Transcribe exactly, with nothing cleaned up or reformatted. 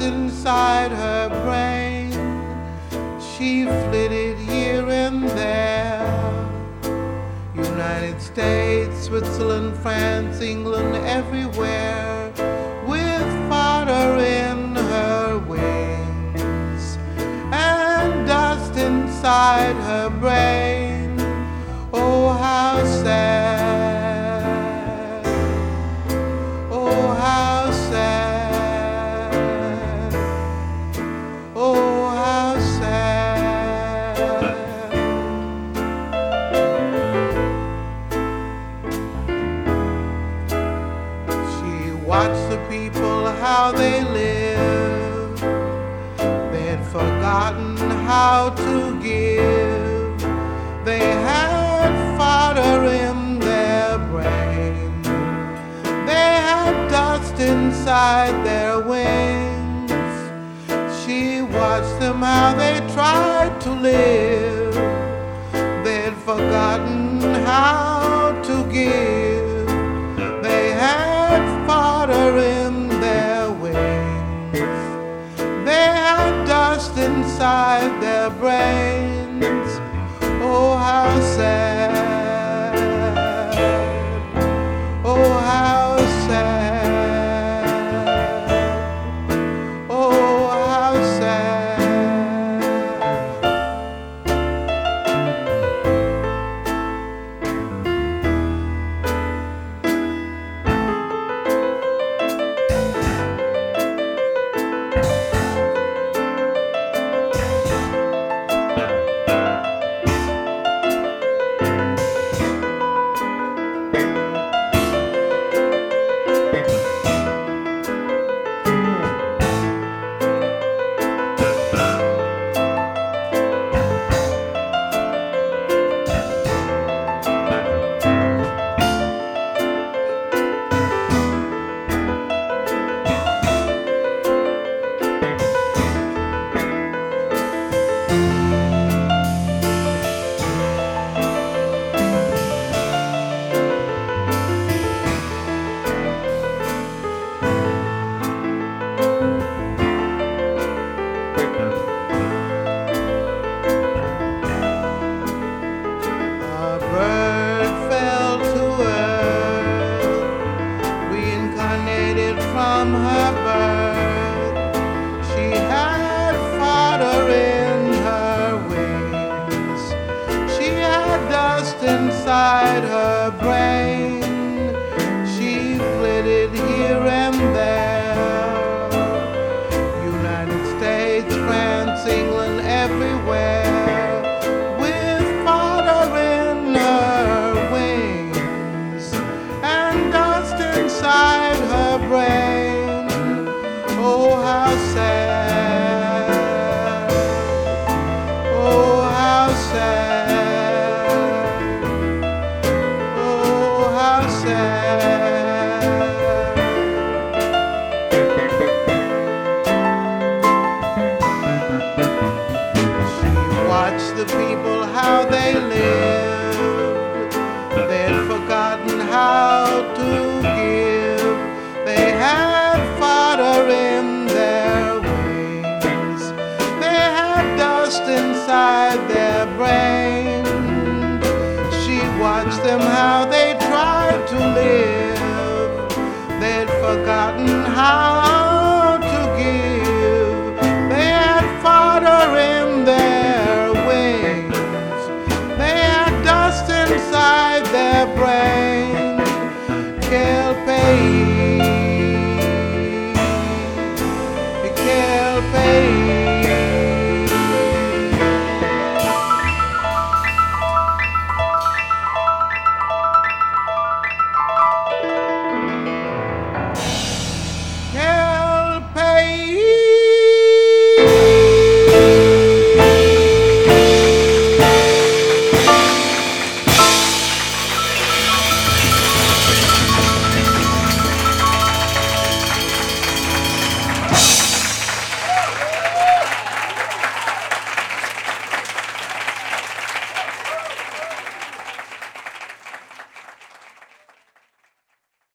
inside her brain. She flitted here and there, United States, Switzerland, France, England, everywhere, with fire in her wings and dust inside her brain. Oh, how sad, oh, how sad, oh, how sad. She watched the people, how they live. They'd forgotten how to give. They had fodder in their brain. They had dust inside their wings. She watched them, how they tried to live. They'd forgotten how to give. They had fodder in their wings. They had dust inside their brains. Oh, how sad, oh, how sad, oh, how sad. From her birth, she had fodder in her wings. She had dust inside her brain. She flitted here and there, United States, France, England, everywhere, with fodder in her wings and dust inside her brain. Oh, how sad, oh, how sad, oh, how sad. She watched the people, how they lived. They'd forgotten how to give. They had fodder in their wings. They had dust inside their brain. She watched them, how they tried to live. They'd forgotten how